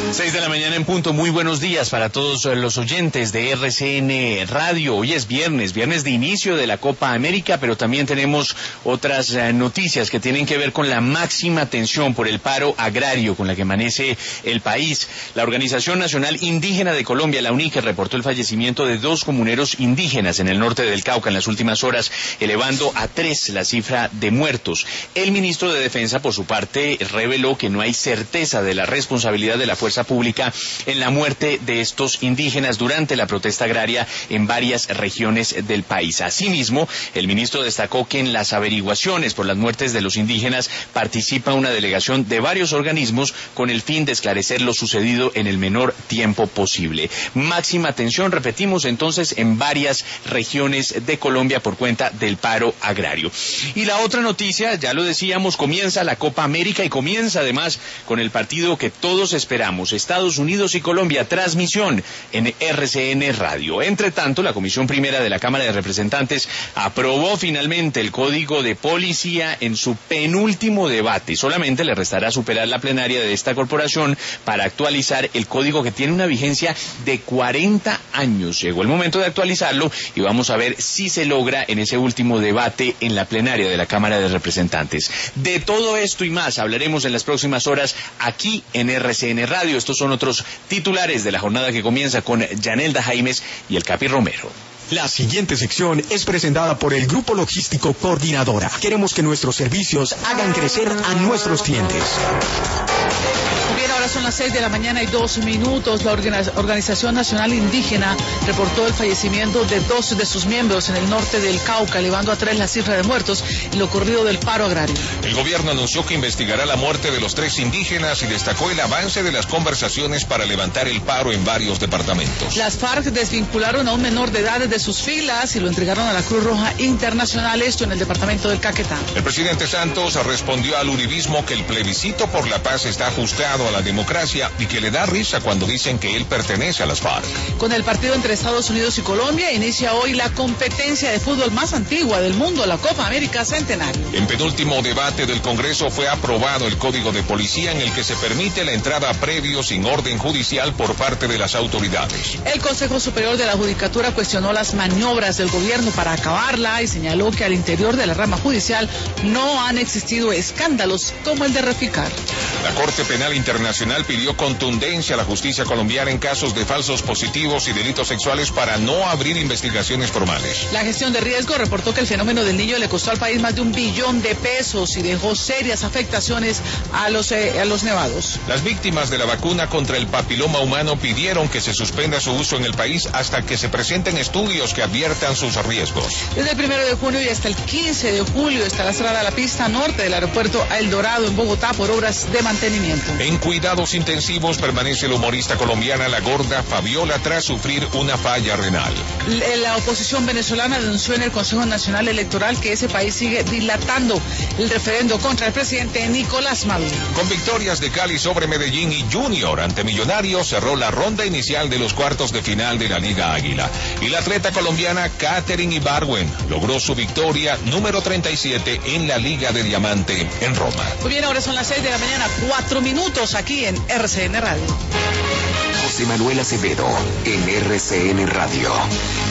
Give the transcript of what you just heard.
6 de la mañana en punto. Muy buenos días para todos los oyentes de RCN Radio. Hoy es viernes de inicio de la Copa América, pero también tenemos otras noticias que tienen que ver con la máxima tensión por el paro agrario con la que amanece el país. La Organización Nacional Indígena de Colombia, la UNICE, reportó el fallecimiento de 2 comuneros indígenas en el norte del Cauca en las últimas horas, elevando a 3 la cifra de muertos. El ministro de Defensa, por su parte, reveló que no hay certeza de la responsabilidad de la fuerza pública en la muerte de estos indígenas durante la protesta agraria en varias regiones del país. Asimismo, el ministro destacó que en las averiguaciones por las muertes de los indígenas participa una delegación de varios organismos con el fin de esclarecer lo sucedido en el menor tiempo posible. Máxima tensión, repetimos entonces, en varias regiones de Colombia por cuenta del paro agrario. Y la otra noticia, ya lo decíamos, comienza la Copa América y comienza además con el partido que todos esperamos, Estados Unidos y Colombia, transmisión en RCN Radio. Entre tanto, la Comisión Primera de la Cámara de Representantes aprobó finalmente el Código de Policía en su penúltimo debate. Solamente le restará superar la plenaria de esta corporación para actualizar el código que tiene una vigencia de 40 años. Llegó el momento de actualizarlo y vamos a ver si se logra en ese último debate en la plenaria de la Cámara de Representantes. De todo esto y más hablaremos en las próximas horas aquí en RCN Radio. Estos son otros titulares de la jornada que comienza con Yanelda Jaimes y el Capi Romero. La siguiente sección es presentada por el Grupo Logístico Coordinadora. Queremos que nuestros servicios hagan crecer a nuestros clientes. Bien, ahora son las 6 de la mañana y 2 minutos. La Organización Nacional Indígena reportó el fallecimiento de 2 de sus miembros en el norte del Cauca, elevando a 3 la cifra de muertos en lo ocurrido del paro agrario. El gobierno anunció que investigará la muerte de los 3 indígenas y destacó el avance de las conversaciones para levantar el paro en varios departamentos. Las FARC desvincularon a un menor de edad de sus filas y lo entregaron a la Cruz Roja Internacional, esto en el departamento del Caquetá. El presidente Santos respondió al uribismo que el plebiscito por la paz está ajustado a la democracia y que le da risa cuando dicen que él pertenece a las FARC. Con el partido entre Estados Unidos y Colombia inicia hoy la competencia de fútbol más antigua del mundo, la Copa América Centenario. En penúltimo debate del Congreso fue aprobado el Código de Policía en el que se permite la entrada previo sin orden judicial por parte de las autoridades. El Consejo Superior de la Judicatura cuestionó las maniobras del gobierno para acabarla y señaló que al interior de la rama judicial no han existido escándalos como el de Reficar. La Corte Penal Internacional pidió contundencia a la justicia colombiana en casos de falsos positivos y delitos sexuales para no abrir investigaciones formales. La gestión de riesgo reportó que el fenómeno del niño le costó al país más de $1 billón y dejó serias afectaciones a los nevados. Las víctimas de la vacuna contra el papiloma humano pidieron que se suspenda su uso en el país hasta que se presenten estudios que adviertan sus riesgos. Desde el 1 de junio y hasta el 15 de julio estará cerrada la pista norte del aeropuerto El Dorado en Bogotá por obras de mantenimiento. En cuidados intensivos permanece la humorista colombiana La Gorda Fabiola tras sufrir una falla renal. La oposición venezolana denunció en el Consejo Nacional Electoral que ese país sigue dilatando el referendo contra el presidente Nicolás Maduro. Con victorias de Cali sobre Medellín y Junior ante Millonarios cerró la ronda inicial de los cuartos de final de la Liga Águila. Y la atleta colombiana Katherine Ibargüen logró su victoria número 37 en la Liga de Diamante en Roma. Muy bien, ahora son las 6 de la mañana, 4 minutos aquí en RCN Radio. José Manuel Acevedo en RCN Radio.